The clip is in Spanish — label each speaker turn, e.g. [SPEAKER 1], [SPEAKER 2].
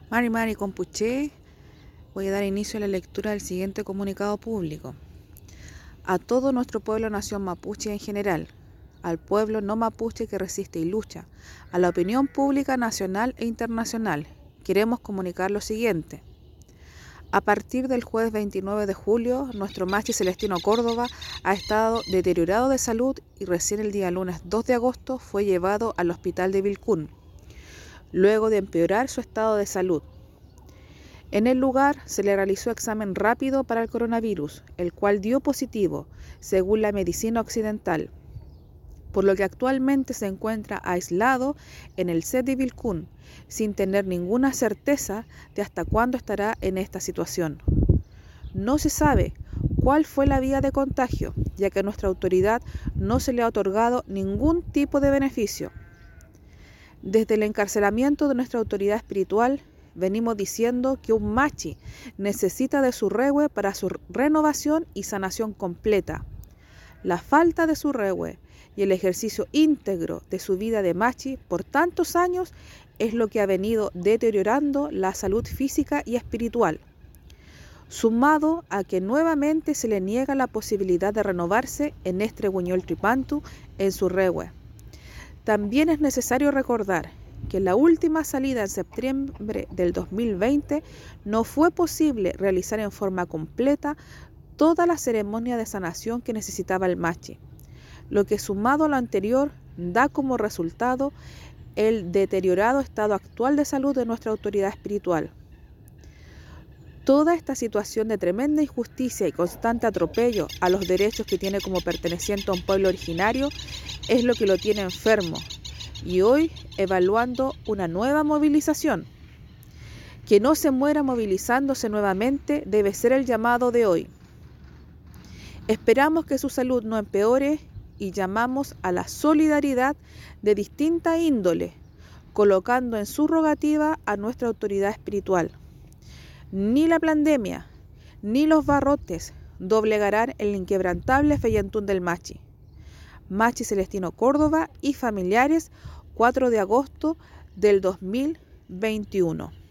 [SPEAKER 1] Mari Mari Compuché, voy a dar inicio a la lectura del siguiente comunicado público. A todo nuestro pueblo nación mapuche en general, al pueblo no mapuche que resiste y lucha, a la opinión pública nacional e internacional, queremos comunicar lo siguiente. A partir del jueves 29 de julio, nuestro machi Celestino Córdoba ha estado deteriorado de salud y recién el día lunes 2 de agosto fue llevado al hospital de Vilcún, luego de empeorar su estado de salud. En el lugar se le realizó examen rápido para el coronavirus, el cual dio positivo, según la medicina occidental, por lo que actualmente se encuentra aislado en el set de Vilcún, sin tener ninguna certeza de hasta cuándo estará en esta situación. No se sabe cuál fue la vía de contagio, ya que a nuestra autoridad no se le ha otorgado ningún tipo de beneficio. Desde el encarcelamiento de nuestra autoridad espiritual, venimos diciendo que un machi necesita de su rehue para su renovación y sanación completa. La falta de su rehue y el ejercicio íntegro de su vida de machi por tantos años es lo que ha venido deteriorando la salud física y espiritual, sumado a que nuevamente se le niega la posibilidad de renovarse en Estrebuñol Tripantu en su rehue. También es necesario recordar que en la última salida en septiembre del 2020 no fue posible realizar en forma completa toda la ceremonia de sanación que necesitaba el machi, lo que sumado a lo anterior da como resultado el deteriorado estado actual de salud de nuestra autoridad espiritual. Toda esta situación de tremenda injusticia y constante atropello a los derechos que tiene como perteneciente a un pueblo originario es lo que lo tiene enfermo y hoy evaluando una nueva movilización. Que no se muera movilizándose nuevamente debe ser el llamado de hoy. Esperamos que su salud no empeore y llamamos a la solidaridad de distinta índole, colocando en su rogativa a nuestra autoridad espiritual. Ni la pandemia, ni los barrotes doblegarán el inquebrantable feyentún del machi. Machi Celestino Córdoba y familiares, 4 de agosto del 2021.